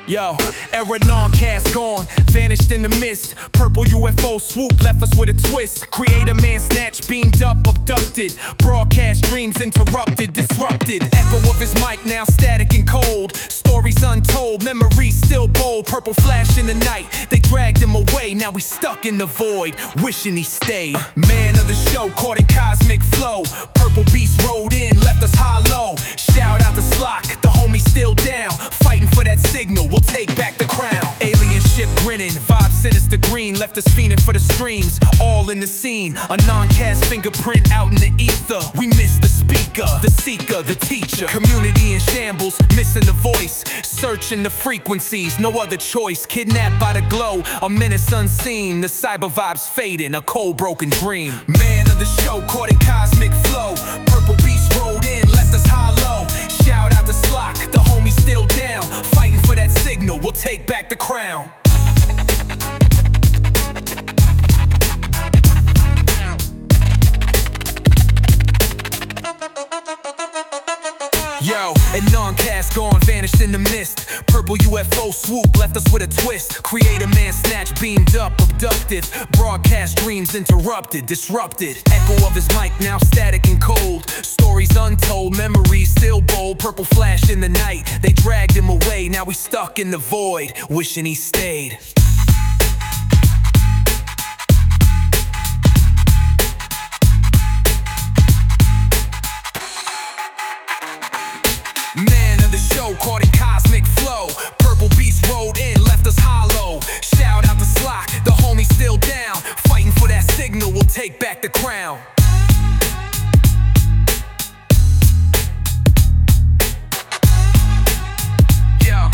Yo, era non-cast gone, vanished in the mist. Purple UFO swoop left us with a twist. Creator man snatched, beamed up, abducted. Broadcast dreams interrupted, disrupted. Echo of his mic now static and cold. Stories untold, memories still bold. Purple flash in the night, they dragged him away. Now we stuck in the void, wishing he stayed. Man of the show, caught in cosmic flow. Purple beast rode in, left us hollow. Shout out to Slock, the homie still down. Fighting for that signal, we'll take back the crown. Alien ship grinning, vibe sinister green. Left us fiending for the streams, all in the scene. A non-cast fingerprint out in the ether. We miss the speaker, the seeker, the teacher. Community in shambles, missing the voice. Searching the frequencies, no other choice. Kidnapped by the glow, a menace unseen. The cyber vibes fading, a cold broken dream. Man of the show, caught in cosmic flow. Purple beast rode in, left us hollow. Shout out to Slock, the homie still down. Fighting for that signal, we'll take back the crown. Yo, and non-cast gone, vanished in the mist. Purple UFO swoop left us with a twist. Creator man snatched, beamed up, abducted. Broadcast dreams interrupted, disrupted. Echo of his mic now static and cold. Stories untold, memories still bold. Purple flash in the night, they dragged him away. Now we stuck in the void, wishing he stayed. Man of the show, caught in cosmic flow. Purple beast rode in, left us hollow. Shout out to Slock, the homie still down. Fighting for that signal, we'll take back the crown. Yo.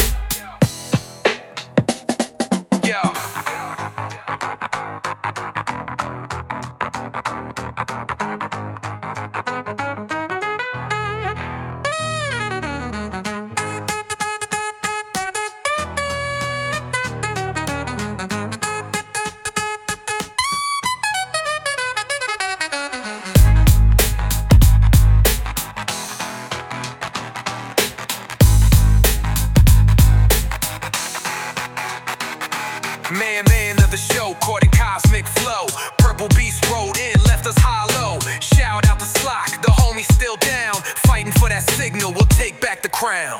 Man of the show, caught in cosmic flow. Purple beast rode in, left us hollow. Shout out to Slock, the homie still down. Fighting for that signal, we'll take back the crown.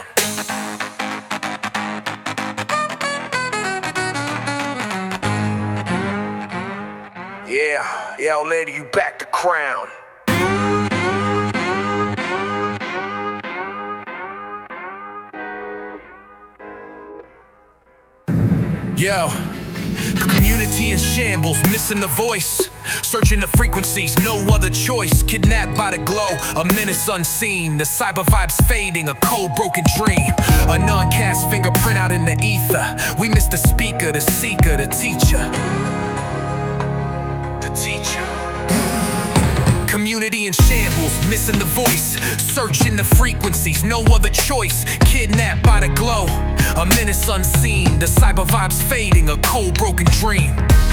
Yeah, old lady, you back the crown. Yo, community in shambles, missing the voice. Searching the frequencies, no other choice. Kidnapped by the glow, a menace unseen. The cyber vibes fading, a cold broken dream. A non-cast fingerprint out in the ether. We miss the speaker, the seeker, the teacher. The teacher. Community in shambles, missing the voice. Searching the frequencies, no other choice. Kidnapped by the glow, a menace unseen. The cyber vibes fading, a cold broken dream.